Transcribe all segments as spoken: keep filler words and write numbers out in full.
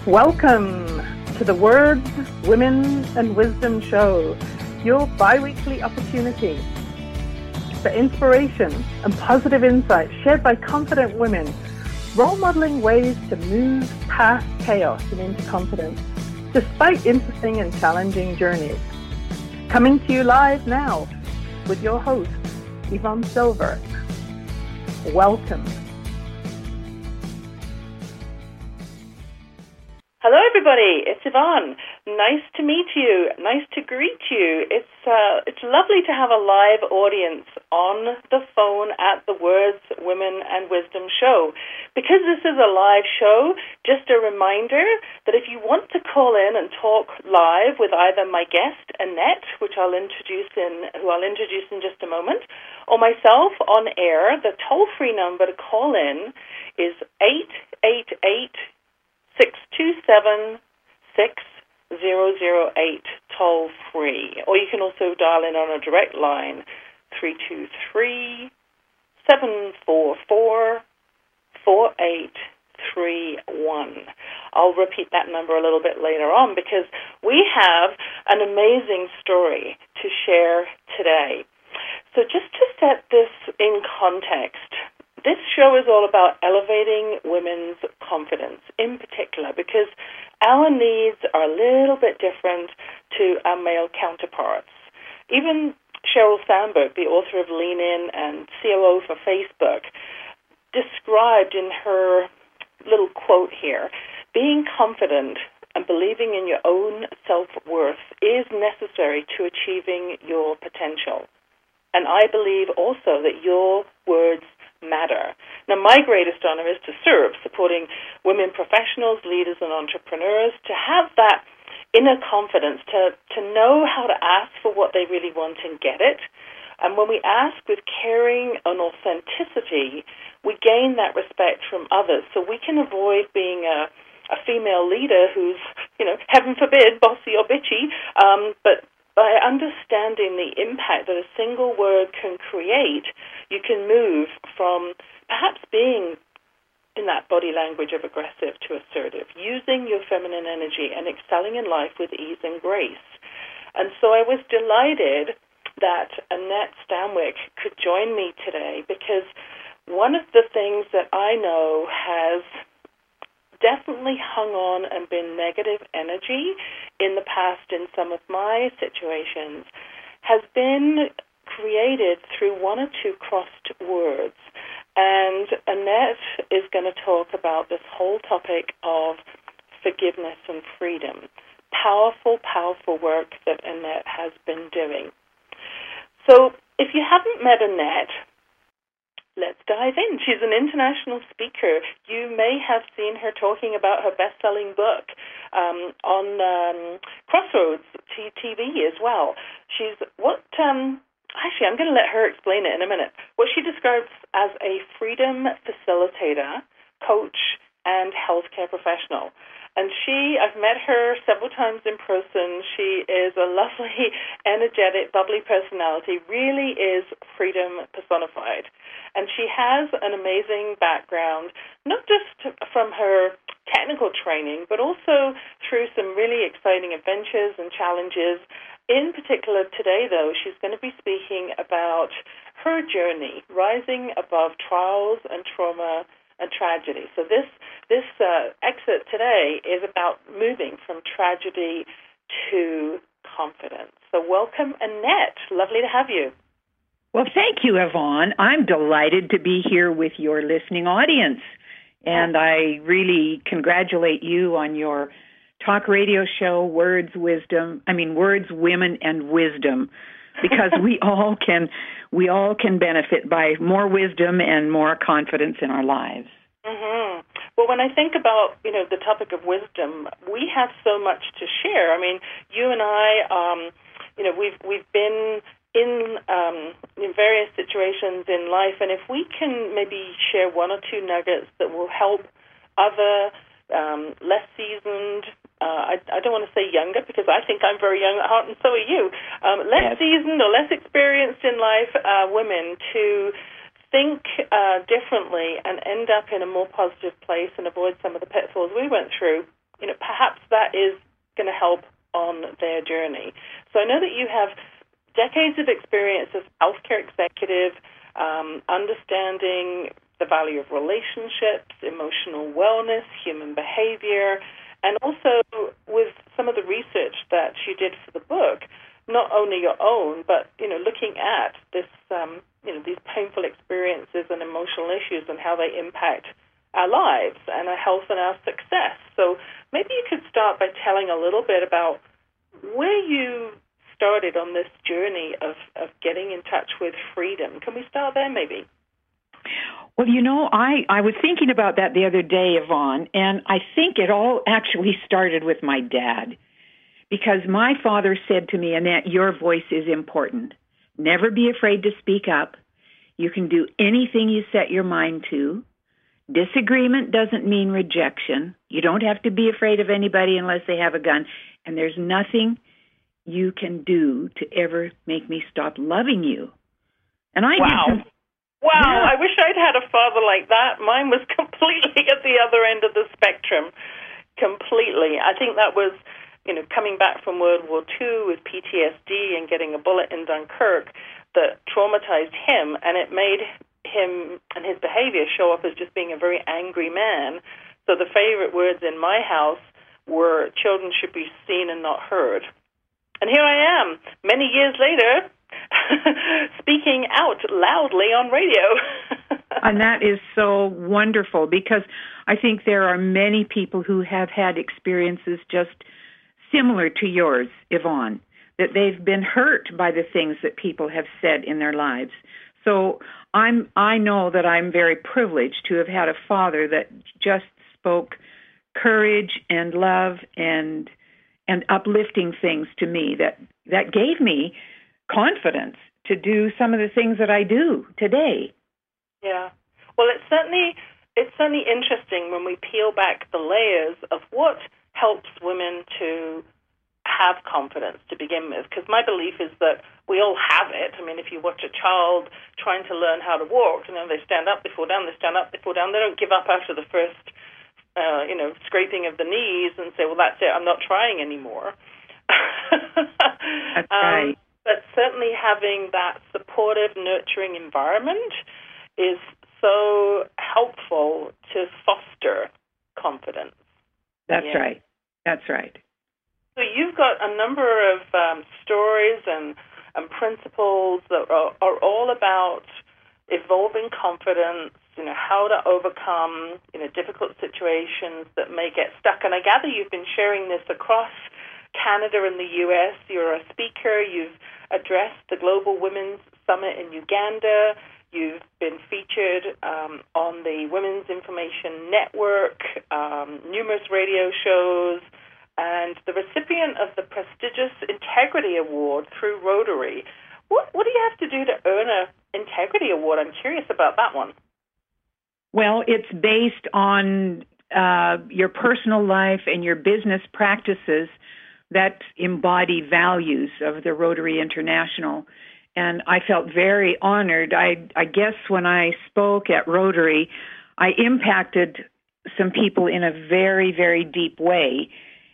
Welcome to the Words, Women and Wisdom Show, your bi-weekly opportunity for inspiration and positive insight shared by confident women, role modeling ways to move past chaos and into confidence, despite interesting and challenging journeys. Coming to you live now with your host, Yvonne Silver. Welcome. Hello, everybody. It's Yvonne. Nice to meet you. Nice to greet you. It's uh, it's lovely to have a live audience on the phone at the Words, Women and Wisdom show. Because this is a live show, just a reminder that if you want to call in and talk live with either my guest, Annette, which I'll introduce in, who I'll introduce in just a moment, or myself on air, the toll-free number to call in is eight eight eight, six two seven, six zero zero eight, toll free. Or you can also dial in on a direct line, three two three, seven four four, four eight three one. I'll repeat that number a little bit later on because we have an amazing story to share today. So just to set this in context, this show is all about elevating women's confidence in particular because our needs are a little bit different to our male counterparts. Even Sheryl Sandberg, the author of Lean In and C O O for Facebook, described in her little quote here, being confident and believing in your own self-worth is necessary to achieving your potential. And I believe also that your words matter. Now, my greatest honor is to serve, supporting women professionals, leaders, and entrepreneurs to have that inner confidence, to, to know how to ask for what they really want and get it. And when we ask with caring and authenticity, we gain that respect from others. So we can avoid being a, a female leader who's, you know, heaven forbid, bossy or bitchy, um, but by understanding the impact that a single word can create, you can move from perhaps being in that body language of aggressive to assertive, using your feminine energy and excelling in life with ease and grace. And so I was delighted that Annette Stanwyck could join me today because one of the things that I know has definitely hung on and been negative energy in the past in some of my situations has been created through one or two crossed words. And Annette is going to talk about this whole topic of forgiveness and freedom. Powerful, powerful work that Annette has been doing. So if you haven't met Annette, let's dive in. She's an international speaker. You may have seen her talking about her best-selling book um, on um, Crossroads T V as well. She's what, um, actually, I'm going to let her explain it in a minute. What she describes as a freedom facilitator, coach, and healthcare professional. And she, I've met her several times in person. She is a lovely, energetic, bubbly personality, really is freedom personified. And she has an amazing background, not just from her technical training, but also through some really exciting adventures and challenges. In particular, today, though, she's going to be speaking about her journey, rising above trials and trauma and tragedy. So this this uh, excerpt today is about moving from tragedy to confidence. So welcome, Annette. Lovely to have you. Well, thank you, Yvonne. I'm delighted to be here with your listening audience. And I really congratulate you on your talk radio show, Words, Wisdom, I mean, Words, Women, and Wisdom, because we all can we all can benefit by more wisdom and more confidence in our lives. Mm-hmm. Well, when I think about, you know, the topic of wisdom, we have so much to share. I mean, you and I, um, you know, we've we've been in um, in various situations in life, and if we can maybe share one or two nuggets that will help other um, less seasoned, uh, I, I don't want to say younger because I think I'm very young at heart, and so are you, um, less yes. seasoned or less experienced in life uh, women to think uh, differently and end up in a more positive place and avoid some of the pitfalls we went through, you know, perhaps that is going to help on their journey. So I know that you have decades of experience as healthcare executive, um, understanding the value of relationships, emotional wellness, human behavior, and also with some of the research that you did for the book, not only your own, but, you know, looking at this, um, you know, these painful experiences and emotional issues and how they impact our lives and our health and our success. So maybe you could start by telling a little bit about where you started on this journey of, of getting in touch with freedom. Can we start there maybe? Well, you know, I, I was thinking about that the other day, Yvonne, and I think it all actually started with my dad. Because my father said to me, Annette, your voice is important. Never be afraid to speak up. You can do anything you set your mind to. Disagreement doesn't mean rejection. You don't have to be afraid of anybody unless they have a gun. And there's nothing you can do to ever make me stop loving you. And I wow. did some, Wow, yeah. I wish I'd had a father like that. Mine was completely at the other end of the spectrum. Completely. I think that was, you know, coming back from World War Two with P T S D and getting a bullet in Dunkirk that traumatized him, and it made him and his behavior show up as just being a very angry man. So the favorite words in my house were, children should be seen and not heard. And here I am, many years later, speaking out loudly on radio. And that is so wonderful, because I think there are many people who have had experiences just similar to yours, Yvonne, that they've been hurt by the things that people have said in their lives. So I'm, I know that I'm very privileged to have had a father that just spoke courage and love and and uplifting things to me that, that gave me confidence to do some of the things that I do today. Yeah. Well, it's certainly it's certainly interesting when we peel back the layers of what helps women to have confidence to begin with, because my belief is that we all have it. I mean, if you watch a child trying to learn how to walk, you know, they stand up, they fall down, they stand up, they fall down. They don't give up after the first, uh, you know, scraping of the knees and say, well, that's it, I'm not trying anymore. That's um, right. But certainly having that supportive, nurturing environment is so helpful to foster confidence. That's yeah. right. That's right. So you've got a number of um, stories and, and principles that are, are all about evolving confidence, you know, how to overcome, you know, difficult situations that may get stuck. And I gather you've been sharing this across Canada and the U S. You're a speaker. You've addressed the Global Women's Summit in Uganda. You've been featured um, on the Women's Information Network, um, numerous radio shows, and the recipient of the prestigious Integrity Award through Rotary. What, what do you have to do to earn an Integrity Award? I'm curious about that one. Well, it's based on uh, your personal life and your business practices that embody values of the Rotary International. And I felt very honored. I, I guess when I spoke at Rotary, I impacted some people in a very, very deep way.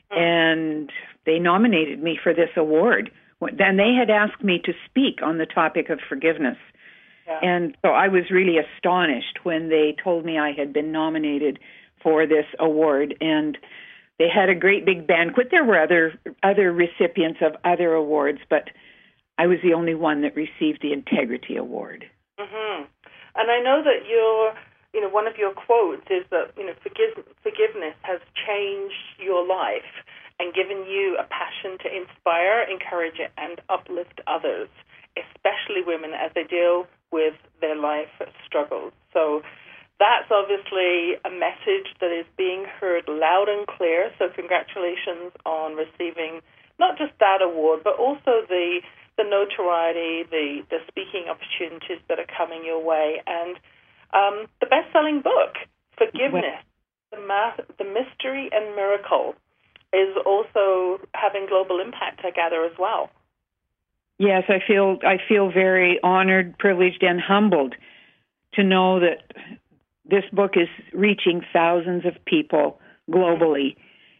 And they nominated me for this award. Then they had asked me to speak on the topic of forgiveness. Yeah. And so I was really astonished when they told me I had been nominated for this award. And they had a great big banquet. There were other other recipients of other awards, but I was the only one that received the Integrity Award. Mm-hmm. And I know that your, you know, one of your quotes is that, you know, forgive, forgiveness has changed your life and given you a passion to inspire, encourage, and uplift others, especially women as they deal with their life struggles. So that's obviously a message that is being heard loud and clear. So congratulations on receiving not just that award, but also the the notoriety, the, the speaking opportunities that are coming your way, and um, the best-selling book, Forgiveness, the, Math, the Mystery and Miracle, is also having global impact, I gather, as well. Yes, I feel I feel very honored, privileged, and humbled to know that this book is reaching thousands of people globally.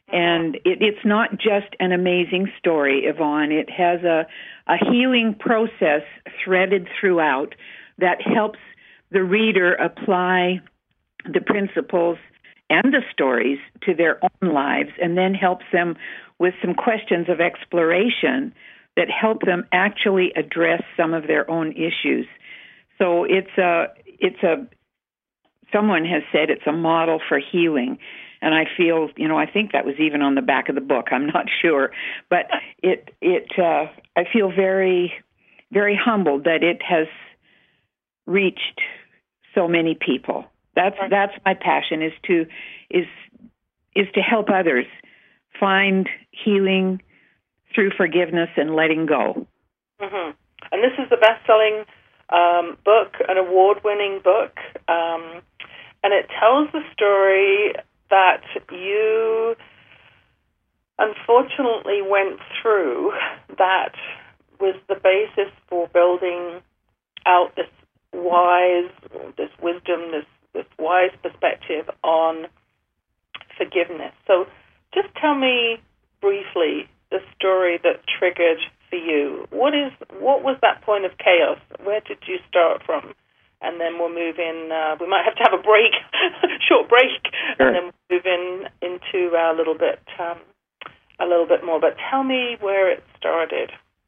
And it, it's not just an amazing story, Yvonne. It has a, a healing process threaded throughout that helps the reader apply the principles and the stories to their own lives, and then helps them with some questions of exploration that help them actually address some of their own issues. So it's a, it's a, someone has said it's a model for healing. And I feel, you know, I think that was even on the back of the book. I'm not sure, but it, it, uh, I feel very, very humbled that it has reached so many people. That's that's my passion, is to is is to help others find healing through forgiveness and letting go. Mm-hmm. And this is the best-selling um, book, an award-winning book, um, and it tells the story that you unfortunately went through that was the basis for building out this wise, this wisdom, this, this wise perspective on forgiveness. So just tell me briefly the story that triggered for you. What is what was that point of chaos? Where did you start from? And then we'll move in. Uh, we might have to have a break, short break, sure. And then we'll move in into a little bit, um, a little bit more. But tell me where it started.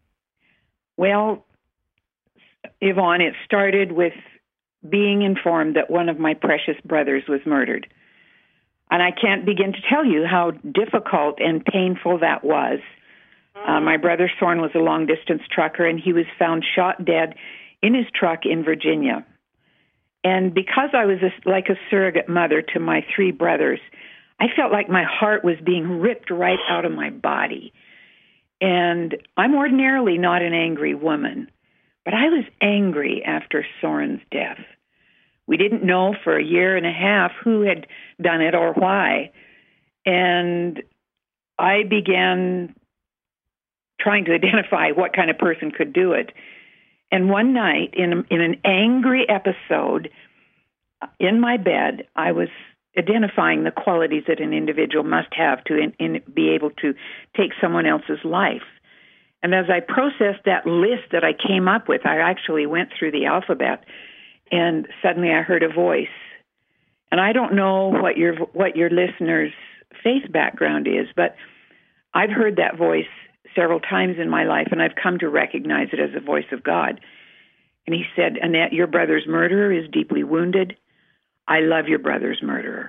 Well, Yvonne, it started with being informed that one of my precious brothers was murdered. And I can't begin to tell you how difficult and painful that was. Mm-hmm. Uh, my brother Soren was a long-distance trucker, and he was found shot dead in his truck in Virginia. And because I was a, like a surrogate mother to my three brothers, I felt like my heart was being ripped right out of my body. And I'm ordinarily not an angry woman, but I was angry after Soren's death. We didn't know for a year and a half who had done it or why. And I began trying to identify what kind of person could do it. And one night, in, in an angry episode, in my bed, I was identifying the qualities that an individual must have to in, in, be able to take someone else's life. And as I processed that list that I came up with, I actually went through the alphabet, and suddenly I heard a voice. And I don't know what your what your listeners' faith background is, but I've heard that voice several times in my life, and I've come to recognize it as the voice of God. And he said, "Annette, your brother's murderer is deeply wounded. I love your brother's murderer."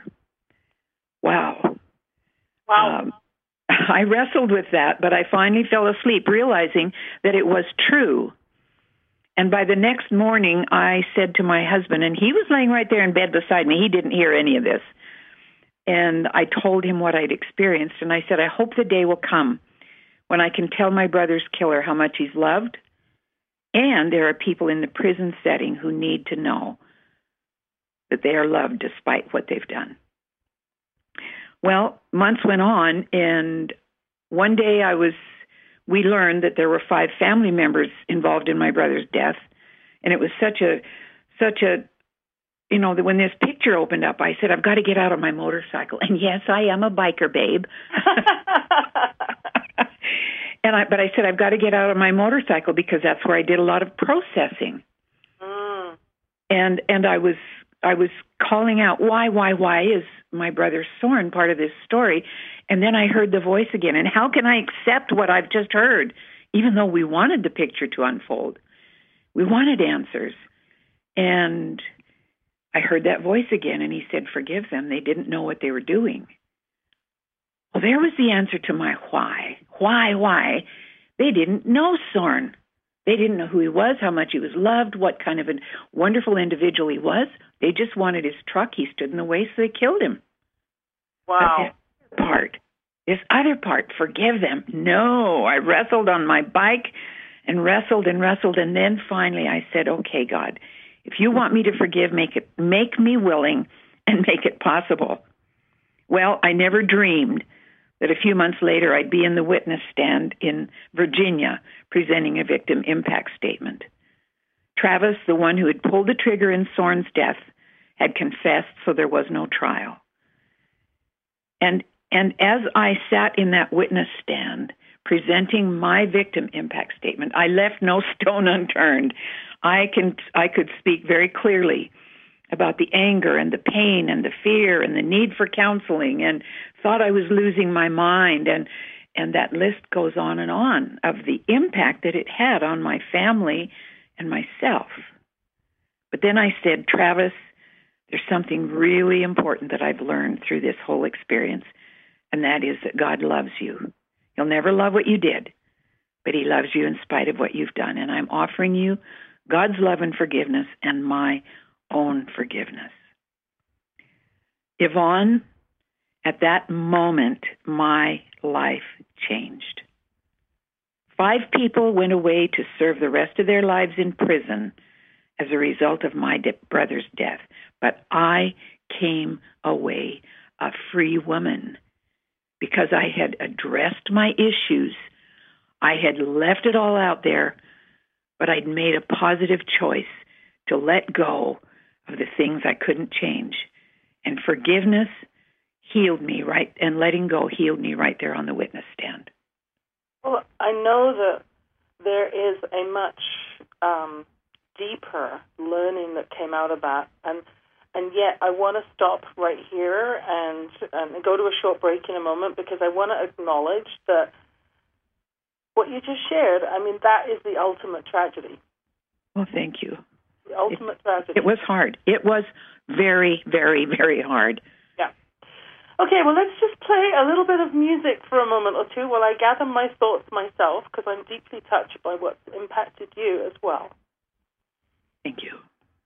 Wow. Wow. Um, I wrestled with that, but I finally fell asleep realizing that it was true. And by the next morning, I said to my husband, and he was laying right there in bed beside me. He didn't hear any of this. And I told him what I'd experienced, and I said, I hope the day will come when I can tell my brother's killer how much he's loved, and there are people in the prison setting who need to know that they are loved despite what they've done. Well, months went on, and one day I was, we learned that there were five family members involved in my brother's death, and it was such a, such a, you know, that when this picture opened up, I said, I've got to get out of my motorcycle. And yes, I am a biker, babe. and I, but I said, I've got to get out of my motorcycle because that's where I did a lot of processing. Mm. And and I was I was calling out, why, why, why is my brother Soren part of this story? And then I heard the voice again. And how can I accept what I've just heard, even though we wanted the picture to unfold? We wanted answers. And I heard that voice again, and he said, forgive them. They didn't know what they were doing. Well, there was the answer to my why. Why, why? They didn't know Soren. They didn't know who he was, how much he was loved, what kind of a wonderful individual he was. They just wanted his truck. He stood in the way, so they killed him. Wow. But this part, this other part, forgive them. No, I wrestled on my bike and wrestled and wrestled, and then finally I said, okay, God, if you want me to forgive, make it, make me willing and make it possible. Well, I never dreamed that a few months later I'd be in the witness stand in Virginia presenting a victim impact statement. Travis, the one who had pulled the trigger in Soren's death, had confessed, so there was no trial. And And as I sat in that witness stand presenting my victim impact statement, I left no stone unturned. I can I could speak very clearly about the anger and the pain and the fear and the need for counseling, and thought I was losing my mind, and and that list goes on and on of the impact that it had on my family and myself. But then I said, Travis, there's something really important that I've learned through this whole experience, and that is that God loves you. He'll never love what you did, but he loves you in spite of what you've done. And I'm offering you God's love and forgiveness and my own forgiveness. Yvonne, at that moment, my life changed. Five people went away to serve the rest of their lives in prison as a result of my de- brother's death. But I came away a free woman because I had addressed my issues. I had left it all out there, but I'd made a positive choice to let go of the things I couldn't change. And forgiveness healed me right, and letting go healed me right there on the witness stand. Well, I know that there is a much um, deeper learning that came out of that, and and yet I want to stop right here and, and go to a short break in a moment, because I want to acknowledge that what you just shared, I mean, that is the ultimate tragedy. Well, thank you. The ultimate it, tragedy. It was hard. It was very, very, very hard. Yeah. Okay, well, let's just play a little bit of music for a moment or two while I gather my thoughts myself, because I'm deeply touched by what's impacted you as well. Thank you.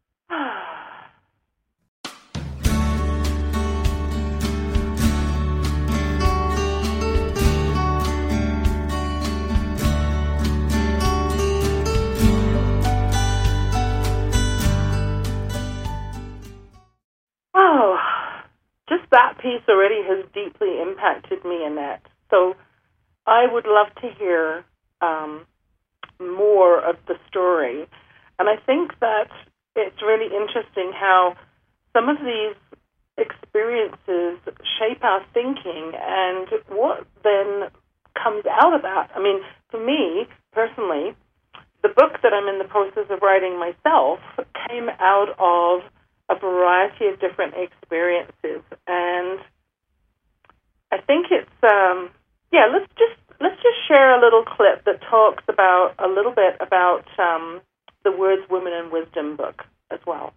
Oh, just that piece already has deeply impacted me, Annette. So I would love to hear um, more of the story. And I think that it's really interesting how some of these experiences shape our thinking, and what then comes out of that. I mean, for me, personally, the book that I'm in the process of writing myself came out of a variety of different experiences, and I think it's um, yeah. Let's just let's just share a little clip that talks about a little bit about um, the Words, Women, and Wisdom book as well.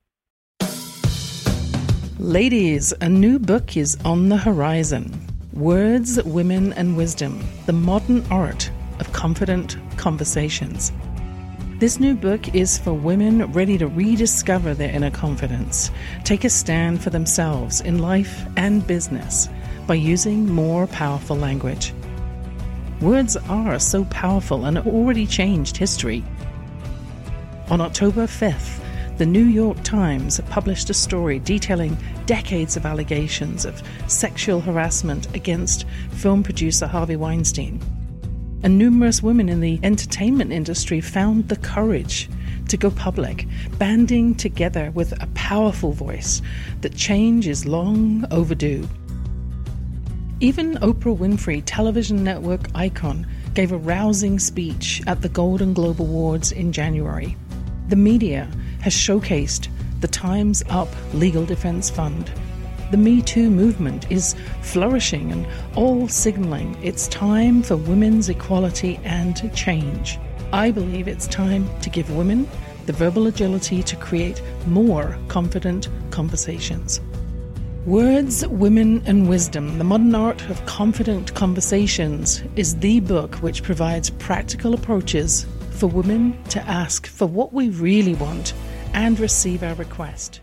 Ladies, a new book is on the horizon. Words, Women, and Wisdom: The Modern Art of Confident Conversations. This new book is for women ready to rediscover their inner confidence, take a stand for themselves in life and business by using more powerful language. Words are so powerful and have already changed history. On October fifth, the New York Times published a story detailing decades of allegations of sexual harassment against film producer Harvey Weinstein. And numerous women in the entertainment industry found the courage to go public, banding together with a powerful voice that change is long overdue. Even Oprah Winfrey, television network icon, gave a rousing speech at the Golden Globe Awards in January. The media has showcased the Time's Up Legal Defense Fund. The Me Too movement is flourishing and all signaling it's time for women's equality and change. I believe it's time to give women the verbal agility to create more confident conversations. Words, Women, and Wisdom: The Modern Art of Confident Conversations is the book which provides practical approaches for women to ask for what we really want and receive our request.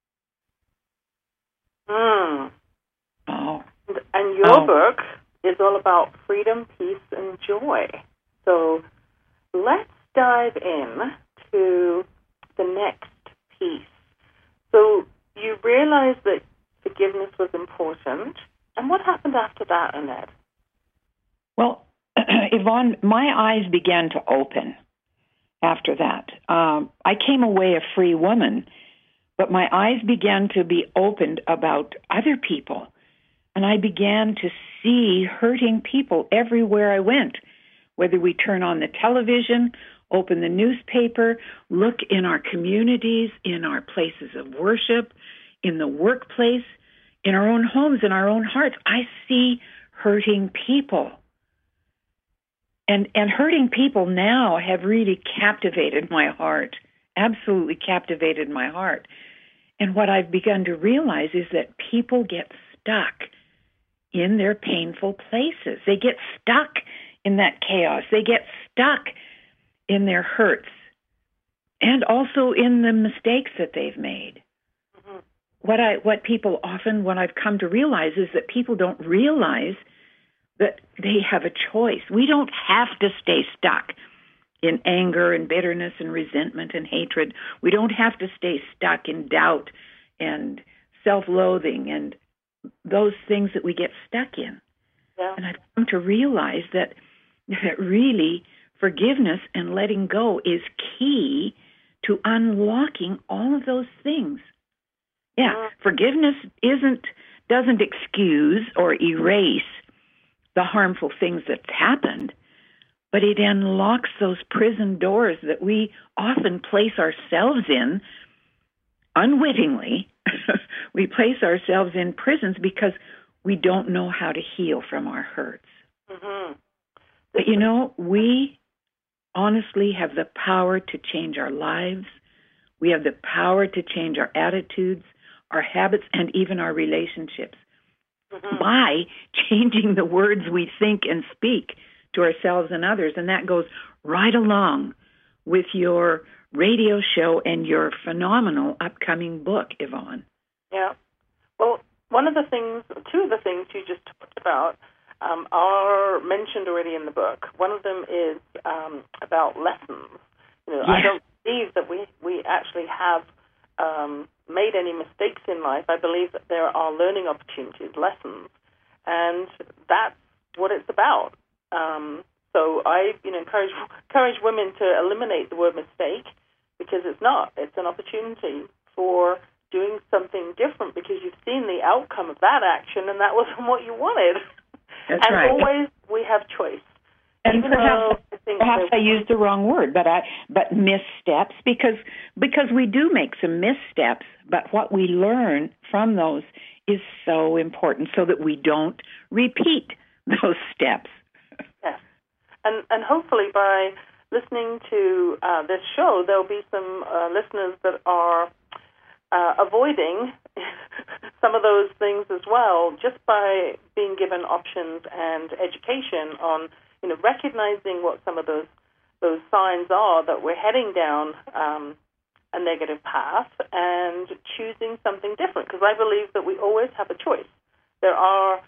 Mm. Oh. And your oh. book is all about freedom, peace, and joy. So let's dive in to the next piece. So you realized that forgiveness was important. And what happened after that, Annette? Well, Yvonne, my eyes began to open after that. Um, I came away a free woman, but my eyes began to be opened about other people. And I began to see hurting people everywhere I went, whether we turn on the television, open the newspaper, look in our communities, in our places of worship, in the workplace, in our own homes, in our own hearts. I see hurting people. And and hurting people now have really captivated my heart, absolutely captivated my heart. And what I've begun to realize is that people get stuck in their painful places. They get stuck in that chaos. They get stuck in their hurts and also in the mistakes that they've made. Mm-hmm. What I what people often, what I've come to realize is that people don't realize that they have a choice. We don't have to stay stuck in anger and bitterness and resentment and hatred. We don't have to stay stuck in doubt and self-loathing and those things that we get stuck in. Yeah. And I've come to realize that, that really forgiveness and letting go is key to unlocking all of those things. Yeah, yeah. Forgiveness isn't doesn't excuse or erase the harmful things that's happened, but it unlocks those prison doors that we often place ourselves in unwittingly. We place ourselves in prisons because we don't know how to heal from our hurts. Mm-hmm. But you know, we honestly have the power to change our lives. We have the power to change our attitudes, our habits, and even our relationships mm-hmm. by changing the words we think and speak to ourselves and others. And that goes right along with your radio show and your phenomenal upcoming book, Yvonne. Yeah. Well, one of the things, two of the things you just talked about um, are mentioned already in the book. One of them is um, about lessons. You know, yeah. I don't believe that we, we actually have um, made any mistakes in life. I believe that there are learning opportunities, lessons, and that's what it's about. Um, so I, you know, encourage encourage women to eliminate the word mistake because it's not. It's an opportunity for doing something different because you've seen the outcome of that action and that wasn't what you wanted. That's and right. always we have choice. And Even perhaps, I, think perhaps I used the wrong word, but I but missteps because because we do make some missteps, but what we learn from those is so important so that we don't repeat those steps. Yes. And and hopefully by listening to uh, this show, there'll be some uh, listeners that are uh, avoiding some of those things as well, just by being given options and education on, you know, recognizing what some of those those signs are that we're heading down um, a negative path and choosing something different. Because I believe that we always have a choice. There are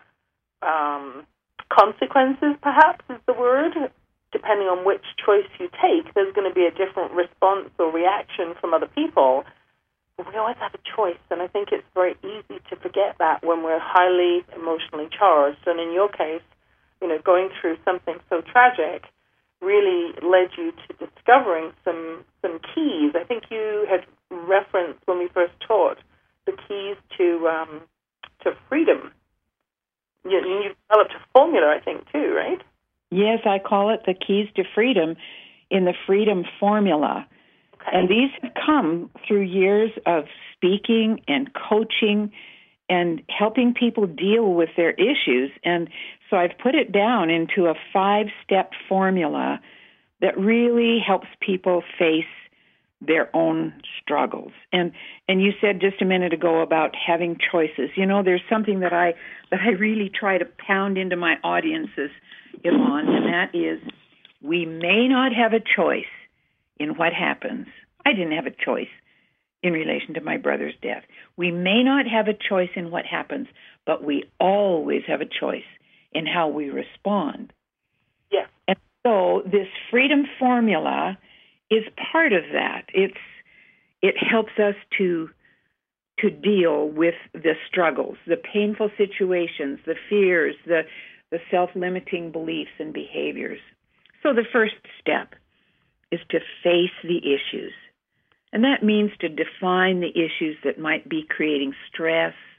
um, consequences, perhaps is the word. Depending on which choice you take, there's going to be a different response or reaction from other people. But we always have a choice, and I think it's very easy to forget that when we're highly emotionally charged. And in your case, you know, going through something so tragic really led you to discovering some some keys. I think you had referenced when we first taught the keys to um, to freedom. You, you developed a formula, I think, too, right? Yes, I call it the keys to freedom in the Freedom Formula. Okay. And these have come through years of speaking and coaching and helping people deal with their issues. And so I've put it down into a five-step formula that really helps people face their own struggles. And and you said just a minute ago about having choices. You know, there's something that I that I really try to pound into my audiences, Yvonne, and that is we may not have a choice in what happens. I didn't have a choice in relation to my brother's death. We may not have a choice in what happens, but we always have a choice in how we respond. Yes. And so this freedom formula is part of that. It's it helps us to to deal with the struggles, the painful situations, the fears, the the self-limiting beliefs and behaviors. So the first step is to face the issues. And that means to define the issues that might be creating stress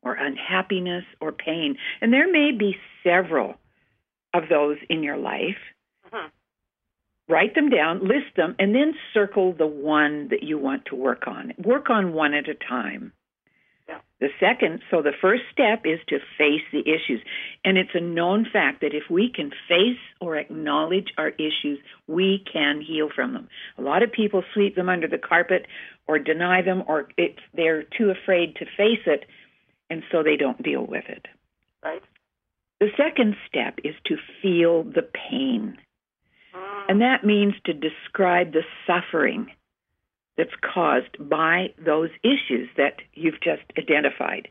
or unhappiness or pain. And there may be several of those in your life. Mm-hmm. Write them down, list them, and then circle the one that you want to work on. Work on one at a time. Yeah. The second, so the first step is to face the issues. And it's a known fact that if we can face or acknowledge our issues, we can heal from them. A lot of people sweep them under the carpet or deny them, or it's, they're too afraid to face it, and so they don't deal with it. Right. The second step is to feel the pain. And that means to describe the suffering that's caused by those issues that you've just identified.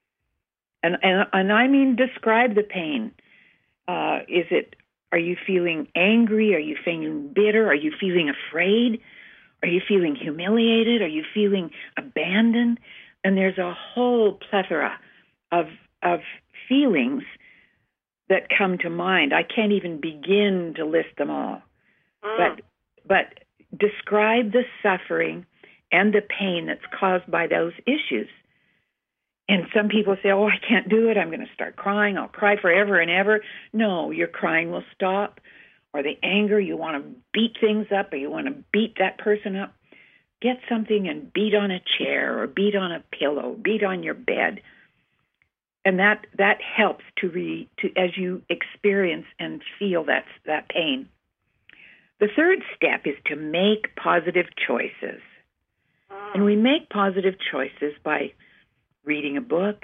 And and, and I mean describe the pain. Uh, is it, are you feeling angry? Are you feeling bitter? Are you feeling afraid? Are you feeling humiliated? Are you feeling abandoned? And there's a whole plethora of of feelings that come to mind. I can't even begin to list them all. But but describe the suffering and the pain that's caused by those issues. And some people say, oh, I can't do it. I'm going to start crying. I'll cry forever and ever. No, your crying will stop. Or the anger, you want to beat things up, or you want to beat that person up. Get something and beat on a chair or beat on a pillow, beat on your bed. And that, that helps to re, to as you experience and feel that, that pain. The third step is to make positive choices. And we make positive choices by reading a book,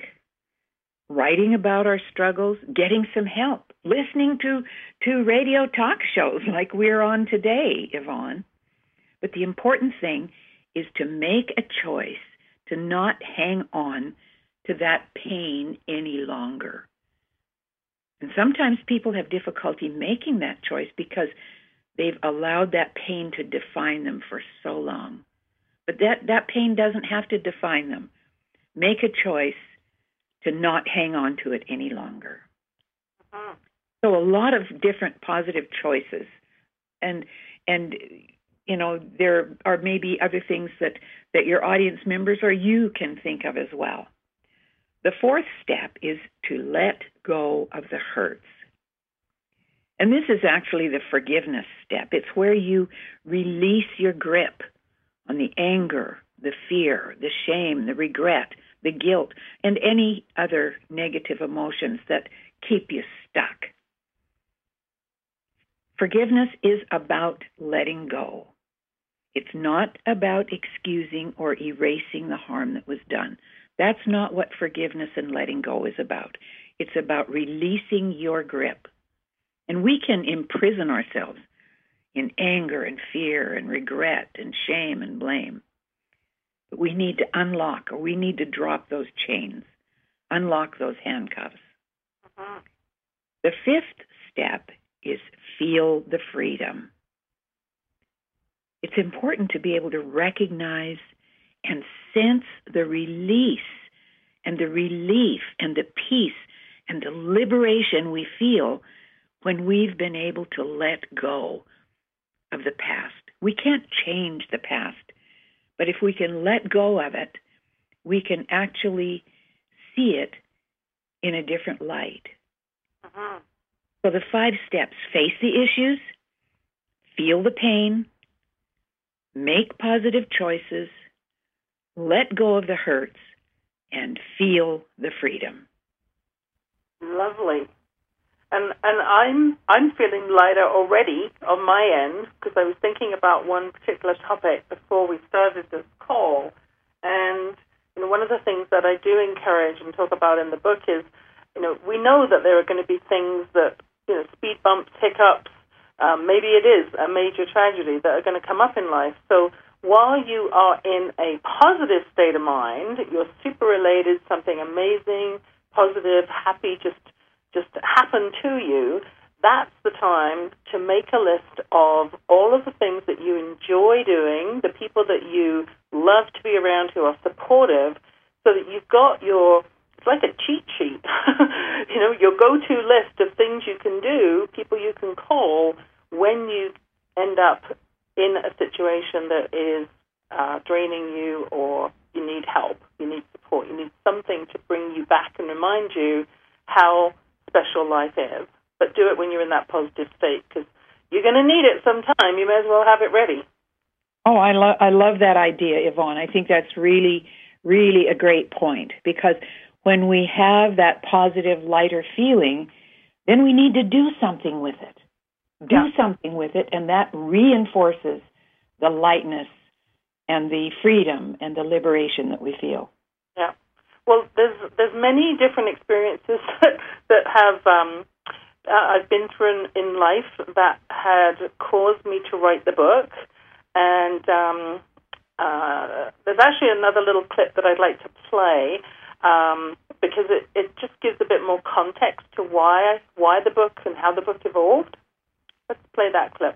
writing about our struggles, getting some help, listening to, to radio talk shows like we're on today, Yvonne. But the important thing is to make a choice to not hang on to that pain any longer. And sometimes people have difficulty making that choice because they've allowed that pain to define them for so long. But that, that pain doesn't have to define them. Make a choice to not hang on to it any longer. Uh-huh. So a lot of different positive choices. And, and you know, there are maybe other things that, that your audience members or you can think of as well. The fourth step is to let go of the hurts. And this is actually the forgiveness step. It's where you release your grip on the anger, the fear, the shame, the regret, the guilt, and any other negative emotions that keep you stuck. Forgiveness is about letting go. It's not about excusing or erasing the harm that was done. That's not what forgiveness and letting go is about. It's about releasing your grip. And we can imprison ourselves in anger and fear and regret and shame and blame. But we need to unlock, or we need to drop those chains, unlock those handcuffs. Uh-huh. The fifth step is feel the freedom. It's important to be able to recognize and sense the release and the relief and the peace and the liberation we feel when we've been able to let go of the past. We can't change the past, but if we can let go of it, we can actually see it in a different light. Uh-huh. So the five steps: face the issues, feel the pain, make positive choices, let go of the hurts, and feel the freedom. Lovely. And and I'm I'm feeling lighter already on my end, because I was thinking about one particular topic before we started this call. And you know, one of the things that I do encourage and talk about in the book is, you know, we know that there are going to be things that, you know, speed bumps, hiccups, um, maybe it is a major tragedy that are going to come up in life. So while you are in a positive state of mind, you're super elated, something amazing, positive, happy, just just happen to you, that's the time to make a list of all of the things that you enjoy doing, the people that you love to be around who are supportive, so that you've got your, it's like a cheat sheet, you know, your go-to list of things you can do, people you can call when you end up in a situation that is uh, draining you or you need help, you need support, you need something to bring you back and remind you how special life is. But do it when you're in that positive state, because you're going to need it sometime. You may as well have it ready. Oh, I love I love that idea, Yvonne. I think that's really, really a great point, because when we have that positive, lighter feeling, then we need to do something with it. Do yeah. something with it, and that reinforces the lightness and the freedom and the liberation that we feel. Yeah. Well, there's there's many different experiences that, that have um, uh, I've been through in, in life that had caused me to write the book. And um, uh, there's actually another little clip that I'd like to play um, because it, it just gives a bit more context to why why the book and how the book evolved. Let's play that clip.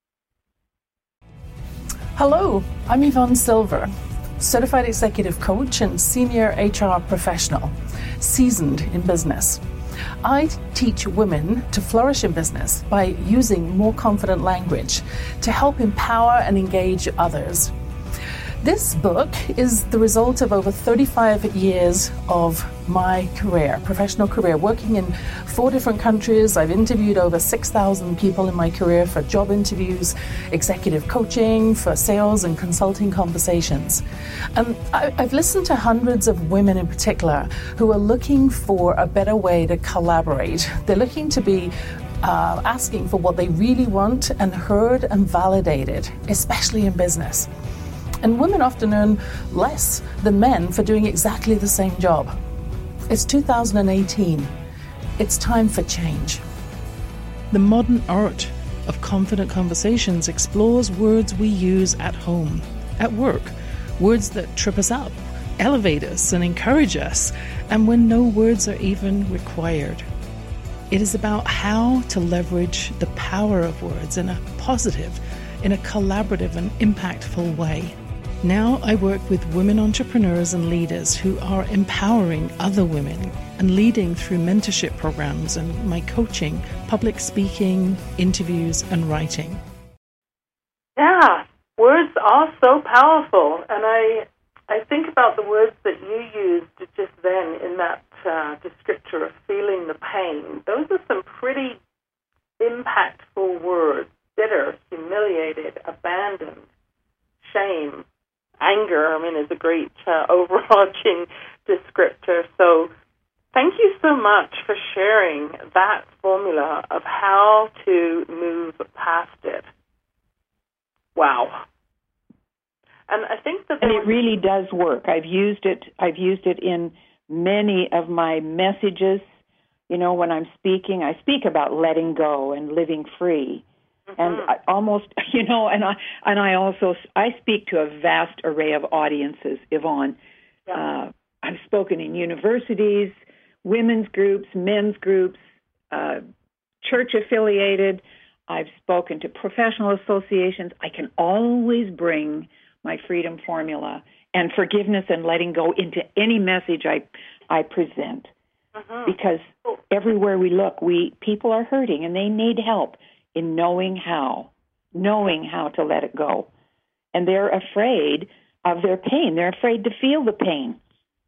Hello, I'm Yvonne Silver, certified executive coach and senior H R professional, seasoned in business. I teach women to flourish in business by using more confident language to help empower and engage others. This book is the result of over thirty-five years of my career, professional career, working in four different countries. I've interviewed over six thousand people in my career for job interviews, executive coaching, for sales and consulting conversations. And I, I've listened to hundreds of women in particular who are looking for a better way to collaborate. They're looking to be uh, asking for what they really want and heard and validated, especially in business. And women often earn less than men for doing exactly the same job. It's two thousand eighteen. It's time for change. The modern art of confident conversations explores words we use at home, at work, words that trip us up, elevate us, and encourage us, and when no words are even required. It is about how to leverage the power of words in a positive, in a collaborative and impactful way. Now I work with women entrepreneurs and leaders who are empowering other women and leading through mentorship programs and my coaching, public speaking, interviews, and writing. Yeah, words are so powerful, and I I think about the words that you used just then in that uh, descriptor of feeling the pain. Those are some pretty impactful words: bitter, humiliated, abandoned, shame. Anger, I mean, is a great uh, overarching descriptor. So thank you so much for sharing that formula of how to move past it. Wow. And I think that... And it really does work. I've used it. I've used it in many of my messages. You know, when I'm speaking, I speak about letting go and living free. Mm-hmm. And I almost, you know, and I and I also I speak to a vast array of audiences, Yvonne. Yeah. Uh, I've spoken in universities, women's groups, men's groups, uh, church affiliated. I've spoken to professional associations. I can always bring my freedom formula and forgiveness and letting go into any message I I present, mm-hmm. because everywhere we look, we people are hurting and they need help in knowing how, knowing how to let it go. And they're afraid of their pain. They're afraid to feel the pain.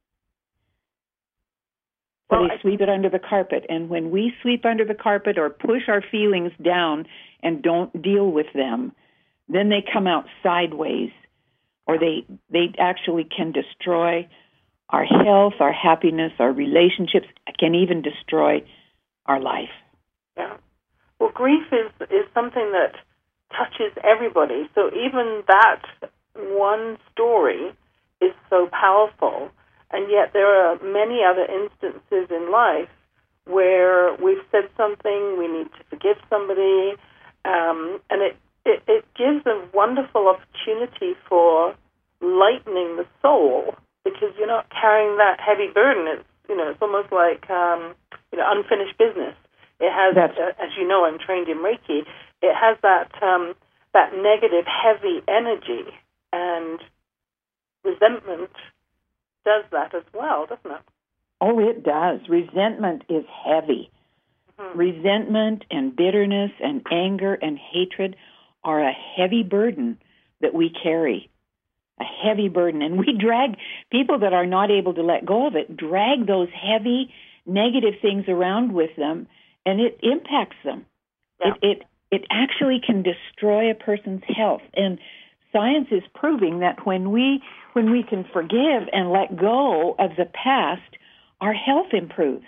So well, they I... sweep it under the carpet. And when we sweep under the carpet or push our feelings down and don't deal with them, then they come out sideways, or they they actually can destroy our health, our happiness, our relationships, can even destroy our life. Yeah. Well, grief is, is something that touches everybody. So even that one story is so powerful. And yet there are many other instances in life where we've said something, we need to forgive somebody, um, and it, it, it gives a wonderful opportunity for lightening the soul, because you're not carrying that heavy burden. It's, you know, it's almost like um, you know, unfinished business. It has, uh, as you know, I'm trained in Reiki. It has that um, that negative, heavy energy, and resentment does that as well, doesn't it? Oh, it does. Resentment is heavy. Mm-hmm. Resentment and bitterness and anger and hatred are a heavy burden that we carry. a heavy burden. And we drag, people that are not able to let go of it, drag those heavy negative things around with them, and it impacts them. Yeah. It, it it actually can destroy a person's health. And science is proving that when we when we can forgive and let go of the past, our health improves.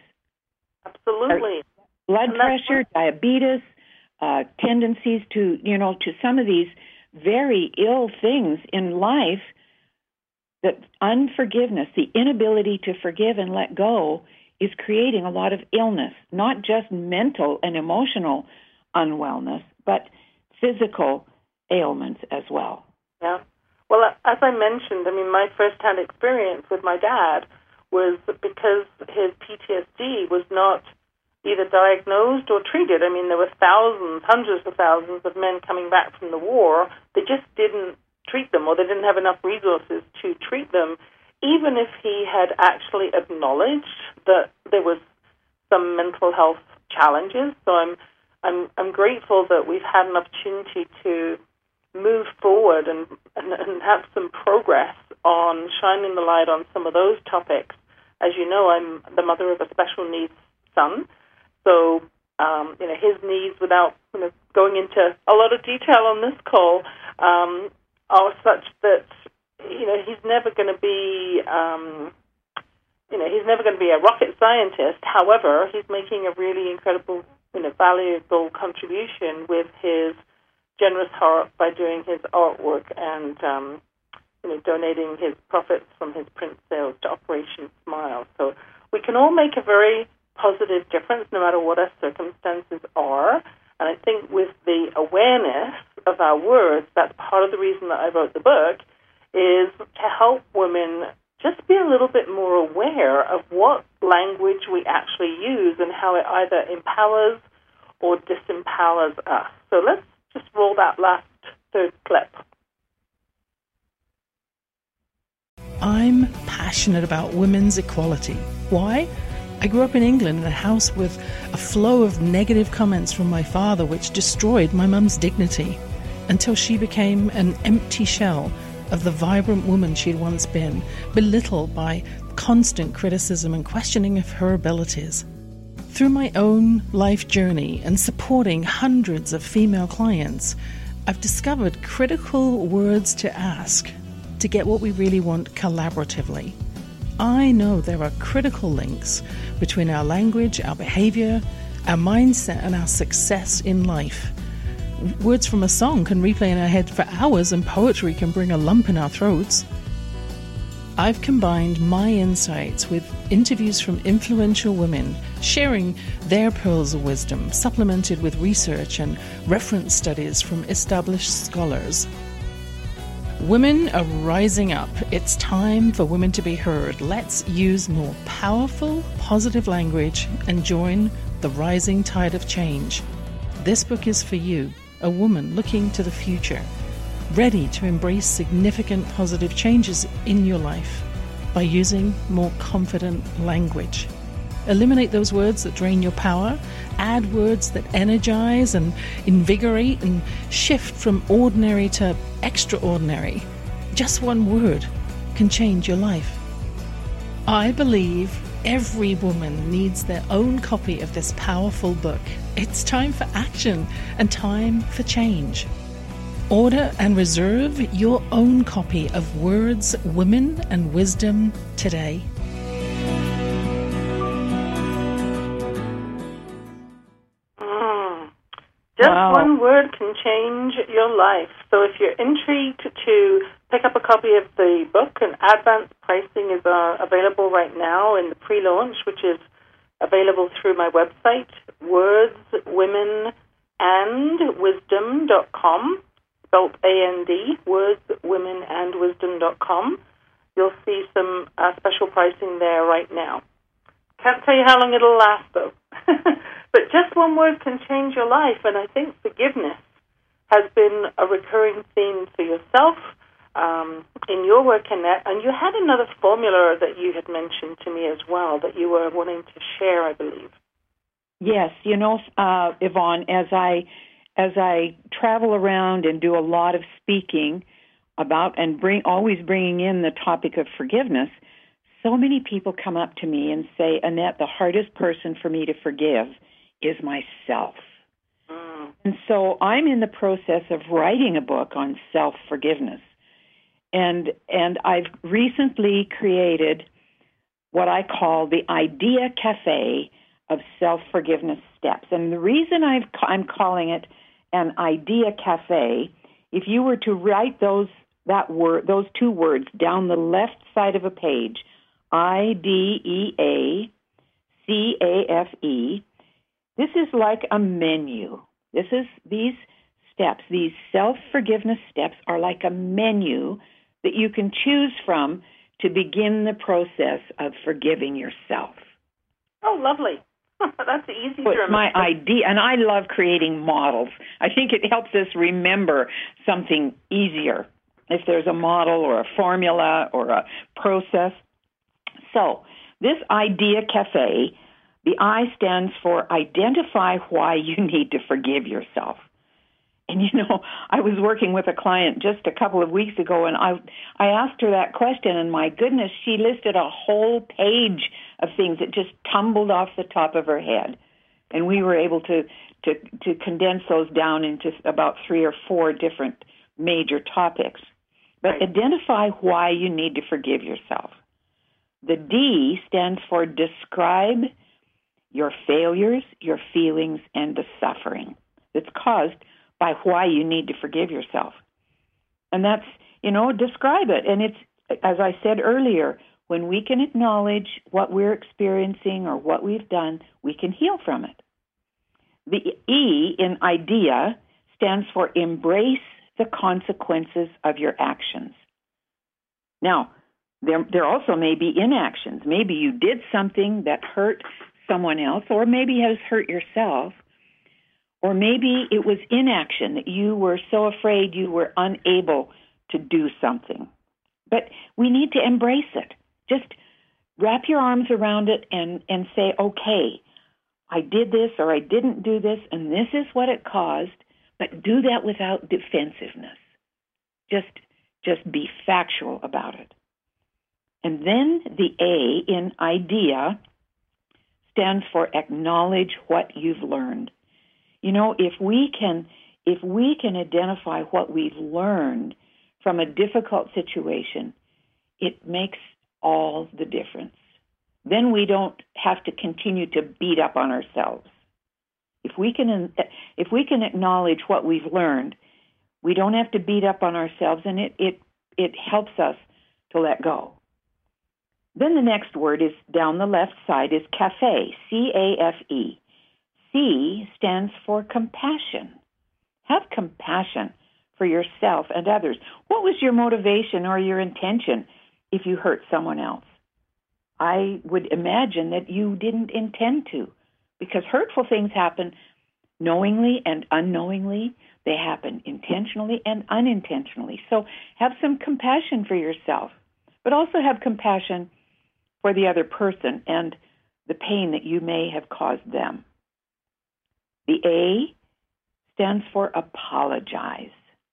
Absolutely. Our blood pressure, diabetes, uh, tendencies to, you know, to some of these very ill things in life, that unforgiveness, the inability to forgive and let go, is creating a lot of illness, not just mental and emotional unwellness, but physical ailments as well. Yeah. Well, as I mentioned, I mean, my first-hand experience with my dad was because his P T S D was not either diagnosed or treated. I mean, there were thousands, hundreds of thousands of men coming back from the war. They just didn't treat them, or they didn't have enough resources to treat them, even if he had actually acknowledged that there was some mental health challenges. So I'm I'm I'm grateful that we've had an opportunity to move forward and, and, and have some progress on shining the light on some of those topics. As you know, I'm the mother of a special needs son, so um, you know, his needs, without you know, going into a lot of detail on this call, um, are such that you know he's never going to be um, you know he's never going to be a rocket scientist. However, he's making a really incredible, you know, valuable contribution with his generous heart by doing his artwork and um, you know donating his profits from his print sales to Operation Smile. So we can all make a very positive difference no matter what our circumstances are. And I think with the awareness of our words, that's part of the reason that I wrote the book, is to help women just be a little bit more aware of what language we actually use and how it either empowers or disempowers us. So let's just roll that last third clip. I'm passionate about women's equality. Why? I grew up in England in a house with a flow of negative comments from my father, which destroyed my mum's dignity until she became an empty shell of the vibrant woman she'd once been, belittled by constant criticism and questioning of her abilities. Through my own life journey and supporting hundreds of female clients, I've discovered critical words to ask to get what we really want collaboratively. I know there are critical links between our language, our behavior, our mindset, and our success in life. Words from a song can replay in our head for hours, and poetry can bring a lump in our throats. I've combined my insights with interviews from influential women, sharing their pearls of wisdom, supplemented with research and reference studies from established scholars. Women are rising up. It's time for women to be heard. Let's use more powerful, positive language and join the rising tide of change. This book is for you, a woman looking to the future, ready to embrace significant positive changes in your life by using more confident language. Eliminate those words that drain your power, add words that energize and invigorate, and shift from ordinary to extraordinary. Just one word can change your life. I believe every woman needs their own copy of this powerful book. It's time for action and time for change. Order and reserve your own copy of Words, Women and Wisdom today. Mm. Just wow. one word can change your life. So if you're intrigued to pick up a copy of the book, and advanced pricing is uh, available right now in the pre-launch, which is available through my website, words women and wisdom dot com. Spelled A N D, words women and wisdom dot com. You'll see some uh, special pricing there right now. Can't tell you how long it'll last, though. But just one word can change your life, and I think forgiveness has been a recurring theme for yourself um, in your work in that. And you had another formula that you had mentioned to me as well that you were wanting to share, I believe. Yes, you know, uh, Yvonne, as I... As I travel around and do a lot of speaking, about and bring always bringing in the topic of forgiveness, so many people come up to me and say, Annette, the hardest person for me to forgive is myself. Mm. And so I'm in the process of writing a book on self-forgiveness. And and I've recently created what I call the Idea Cafe of Self-Forgiveness Steps. And the reason I've, I'm calling it an Idea Cafe, if you were to write those that word, those two words down the left side of a page, I D E A C A F E, this is like a menu. This is these steps, these self-forgiveness steps are like a menu that you can choose from to begin the process of forgiving yourself. Oh, lovely. That's easy so to remember. It's my idea, and I love creating models. I think it helps us remember something easier if there's a model or a formula or a process. So this Idea Cafe, the I stands for identify why you need to forgive yourself. And, you know, I was working with a client just a couple of weeks ago, and I I asked her that question, and my goodness, she listed a whole page of things that just tumbled off the top of her head. And we were able to, to, to condense those down into about three or four different major topics. But right. Identify why you need to forgive yourself. The D stands for describe your failures, your feelings, and the suffering that's caused by why you need to forgive yourself. And that's, you know, describe it. And it's, as I said earlier, when we can acknowledge what we're experiencing or what we've done, we can heal from it. The E in idea stands for embrace the consequences of your actions. Now, there, there also may be inactions. Maybe you did something that hurt someone else, or maybe has hurt yourself. Or maybe it was inaction, that you were so afraid you were unable to do something. But we need to embrace it. Just wrap your arms around it and, and say, okay, I did this or I didn't do this, and this is what it caused, but do that without defensiveness. Just, just be factual about it. And then the A in idea stands for acknowledge what you've learned. You know, if we can if we can identify what we've learned from a difficult situation, it makes all the difference. Then we don't have to continue to beat up on ourselves. If we can if we can acknowledge what we've learned, we don't have to beat up on ourselves, and it it, it helps us to let go. Then the next word is down the left side is cafe, C A F E. C stands for compassion. Have compassion for yourself and others. What was your motivation or your intention if you hurt someone else? I would imagine that you didn't intend to, because hurtful things happen knowingly and unknowingly. They happen intentionally and unintentionally. So have some compassion for yourself, but also have compassion for the other person and the pain that you may have caused them. The A stands for apologize.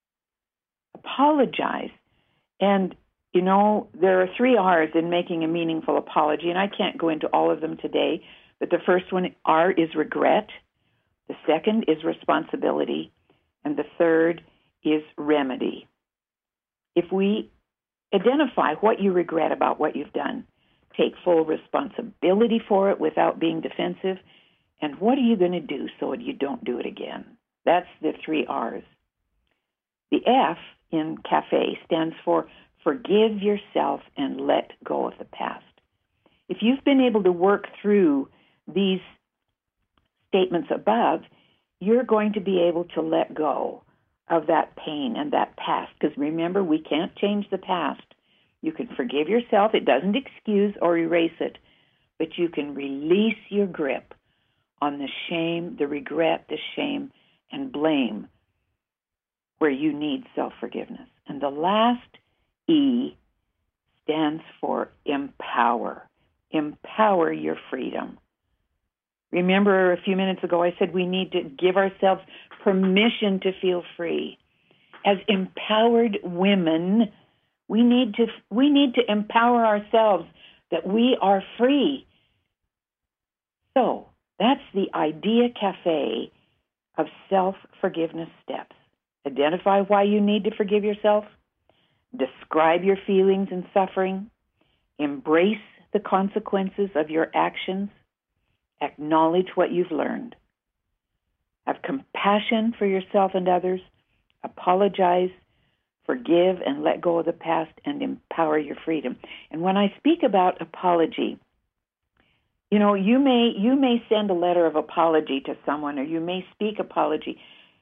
Apologize. And, you know, there are three R's in making a meaningful apology, and I can't go into all of them today, but the first one, R, is regret. The second is responsibility. And the third is remedy. If we identify what you regret about what you've done, take full responsibility for it without being defensive, and what are you going to do so you don't do it again? That's the three R's. The F in CAFE stands for forgive yourself and let go of the past. If you've been able to work through these statements above, you're going to be able to let go of that pain and that past. Because remember, we can't change the past. You can forgive yourself. It doesn't excuse or erase it, but you can release your grip on the shame, the regret, the shame, and blame where you need self-forgiveness. And the last E stands for empower. Empower your freedom. Remember a few minutes ago I said we need to give ourselves permission to feel free. as empowered women, we need to we need to empower ourselves that we are free. So that's the Idea Cafe of self-forgiveness steps. Identify why you need to forgive yourself. Describe your feelings and suffering. Embrace the consequences of your actions. Acknowledge what you've learned. Have compassion for yourself and others. Apologize. Forgive and let go of the past and empower your freedom. And when I speak about apology, you know, you may you may send a letter of apology to someone, or you may speak apology.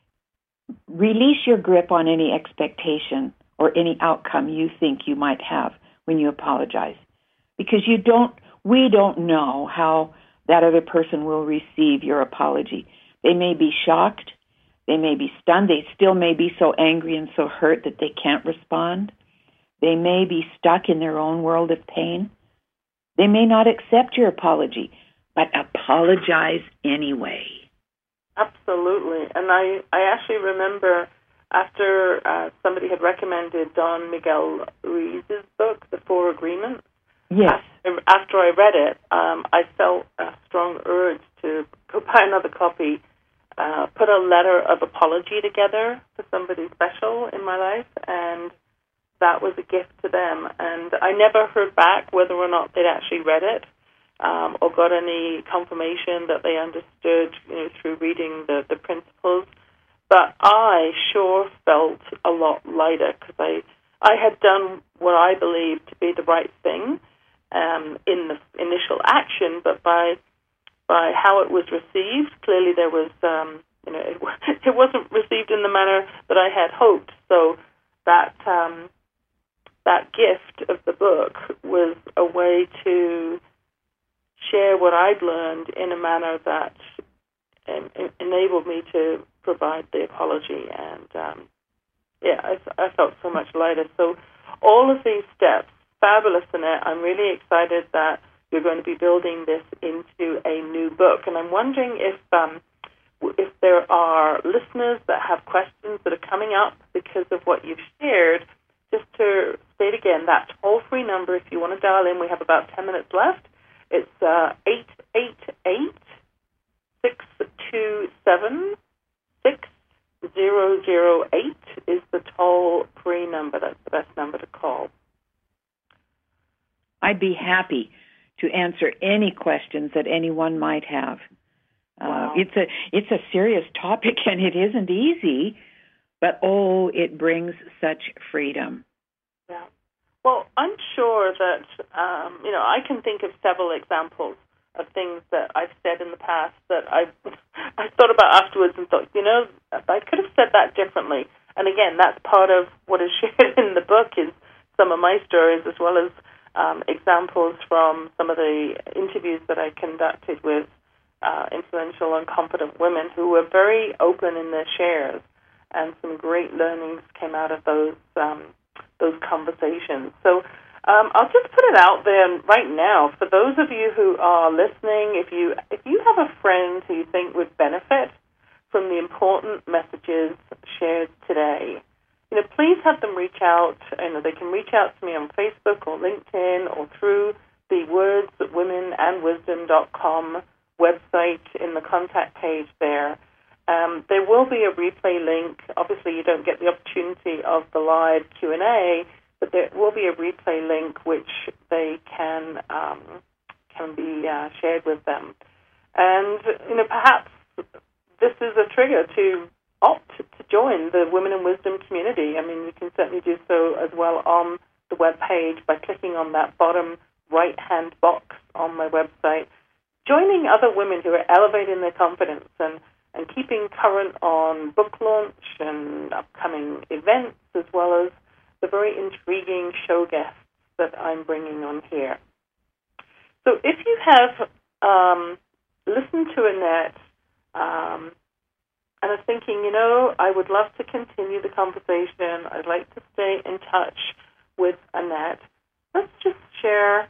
Release your grip on any expectation or any outcome you think you might have when you apologize, because you don't. We don't know how that other person will receive your apology. They may be shocked. They may be stunned. They still may be so angry and so hurt that they can't respond. They may be stuck in their own world of pain. They may not accept your apology, but apologize anyway. Absolutely. And I, I actually remember after uh, somebody had recommended Don Miguel Ruiz's book, The Four Agreements. Yes. After, after I read it, um, I felt a strong urge to go buy another copy, uh, put a letter of apology together for somebody special in my life, and that was a gift to them. And I never heard back whether or not they'd actually read it um, or got any confirmation that they understood, you know, through reading the, the principles. But I sure felt a lot lighter because I, I had done what I believed to be the right thing um, in the initial action, but by by how it was received, clearly there was, um, you know, it, it wasn't received in the manner that I had hoped. So that um, that gift of the book was a way to share what I'd learned in a manner that en- enabled me to provide the apology. And, um, yeah, I, I felt so much lighter. So all of these steps, fabulous, Annette. I'm really excited that you're going to be building this into a new book. And I'm wondering if um, if there are listeners that have questions that are coming up because of what you've shared. Just to state again, that toll-free number, if you want to dial in, we have about ten minutes left. It's uh, eight eight eight, six two seven, six zero zero eight is the toll-free number. That's the best number to call. I'd be happy to answer any questions that anyone might have. Wow. Uh, it's a it's a serious topic, and it isn't easy, but oh, it brings such freedom. Yeah. Well, I'm sure that, um, you know, I can think of several examples of things that I've said in the past that I I thought about afterwards and thought, you know, I could have said that differently. And again, that's part of what is shared in the book is some of my stories as well as um, examples from some of the interviews that I conducted with uh, influential and confident women who were very open in their shares. And some great learnings came out of those um, those conversations. So um, I'll just put it out there right now for those of you who are listening. If you if you have a friend who you think would benefit from the important messages shared today, you know, please have them reach out. You know, they can reach out to me on Facebook or LinkedIn or through the words women and wisdom dot com website in the contact page there. Um, there will be a replay link. Obviously, you don't get the opportunity of the live Q and A, but there will be a replay link which they can um, can be uh, shared with them. And you know, perhaps this is a trigger to opt to join the Women in Wisdom community. I mean, you can certainly do so as well on the web page by clicking on that bottom right-hand box on my website, joining other women who are elevating their confidence and and keeping current on book launch and upcoming events, as well as the very intriguing show guests that I'm bringing on here. So if you have um, listened to Annette um, and are thinking, you know, I would love to continue the conversation, I'd like to stay in touch with Annette, let's just share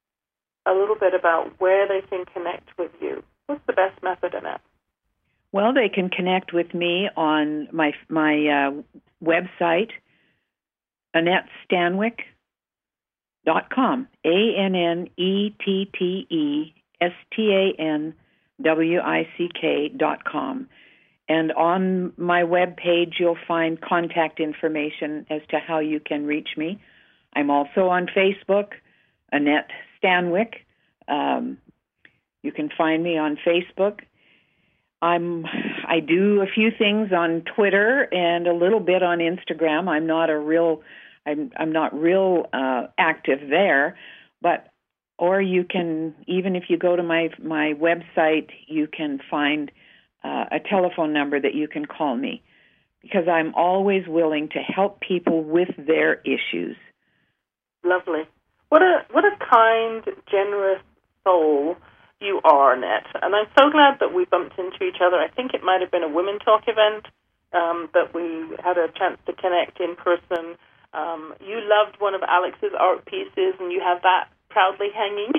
a little bit about where they can connect with you. What's the best method, Annette? Well, they can connect with me on my my uh, website, Annette Stanwyck dot com, A N N E T T E S T A N W I C K dot com. And on my webpage, you'll find contact information as to how you can reach me. I'm also on Facebook, Annette Stanwyck. Um, you can find me on Facebook. I'm, I do a few things on Twitter and a little bit on Instagram. I'm not a real, I'm, I'm not real uh, active there, but or you can, even if you go to my my website, you can find uh, a telephone number that you can call me, because I'm always willing to help people with their issues. Lovely. What a what a kind, generous soul you are, Annette. And I'm so glad that we bumped into each other. I think it might have been a Women Talk event um, that we had a chance to connect in person. Um, you loved one of Alex's art pieces, and you have that proudly hanging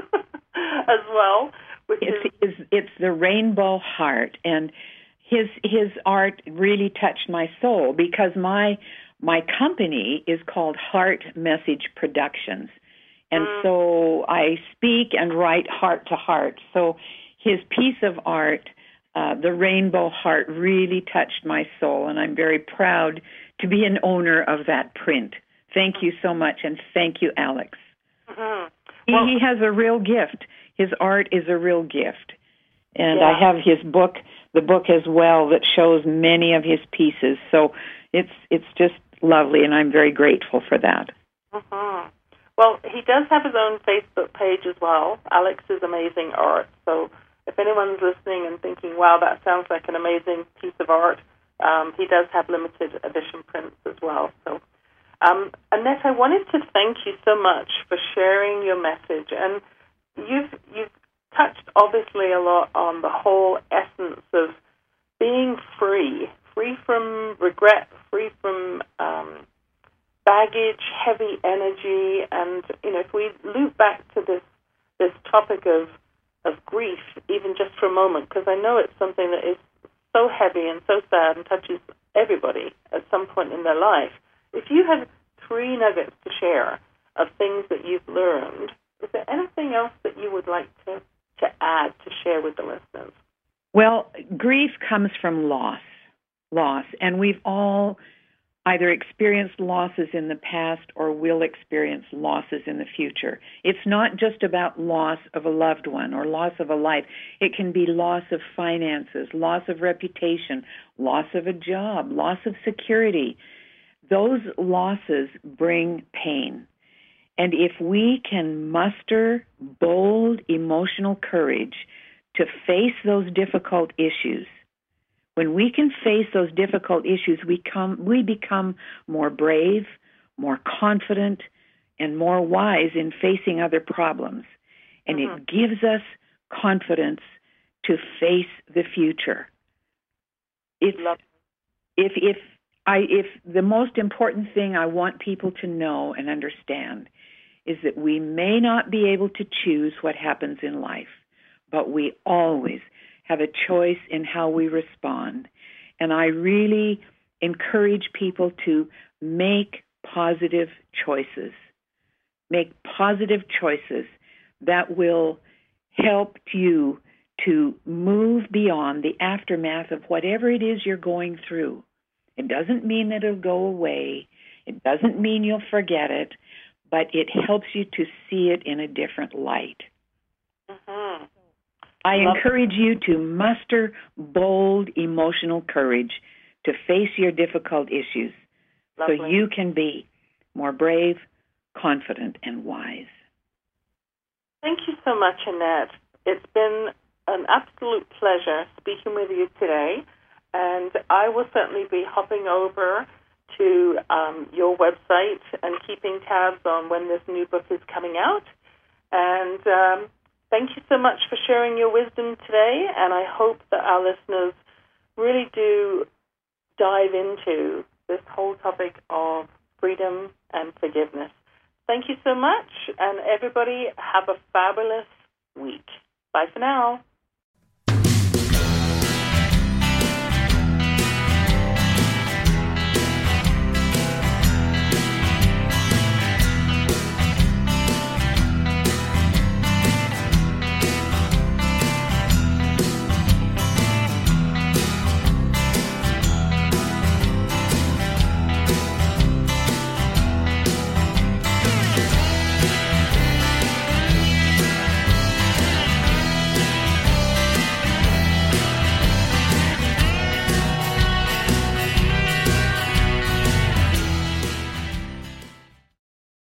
as well. Which it's, is it's, it's the Rainbow Heart, and his his art really touched my soul, because my my company is called Heart Message Productions. And mm. so I speak and write heart to heart. So his piece of art, uh, the Rainbow Heart, really touched my soul, and I'm very proud to be an owner of that print. Thank you so much, and thank you, Alex. Mm-hmm. He, well, he has a real gift. His art is a real gift. And yeah. I have his book, the book as well, that shows many of his pieces. So it's it's just lovely, and I'm very grateful for that. Mm-hmm. Well, he does have his own Facebook page as well, Alex's Amazing Art. So if anyone's listening and thinking, wow, that sounds like an amazing piece of art, um, he does have limited edition prints as well. So, um, Annette, I wanted to thank you so much for sharing your message. And you've, you've touched, obviously, a lot on the whole essence of being free, free from regret, free from um baggage, heavy energy, and you know, if we loop back to this this topic of of grief, even just for a moment, because I know it's something that is so heavy and so sad and touches everybody at some point in their life. If you had three nuggets to share of things that you've learned, is there anything else that you would like to, to add, to share with the listeners? Well, grief comes from loss, loss, and we've all either experienced losses in the past or will experience losses in the future. It's not just about loss of a loved one or loss of a life. It can be loss of finances, loss of reputation, loss of a job, loss of security. Those losses bring pain. And if we can muster bold emotional courage to face those difficult issues, when we can face those difficult issues, we come, we become more brave, more confident, and more wise in facing other problems. And mm-hmm. it gives us confidence to face the future. It's, if if I if the most important thing I want people to know and understand is that we may not be able to choose what happens in life, but we always have a choice in how we respond. And I really encourage people to make positive choices. Make positive choices that will help you to move beyond the aftermath of whatever it is you're going through. It doesn't mean that it'll go away. It doesn't mean you'll forget it, but it helps you to see it in a different light. Mm-hmm. I Love encourage you to muster bold emotional courage to face your difficult issues. Lovely. So you can be more brave, confident, and wise. Thank you so much, Annette. It's been an absolute pleasure speaking with you today, and I will certainly be hopping over to um, your website and keeping tabs on when this new book is coming out. And um, thank you so much for sharing your wisdom today, and I hope that our listeners really do dive into this whole topic of freedom and forgiveness. Thank you so much, and everybody have a fabulous week. Bye for now.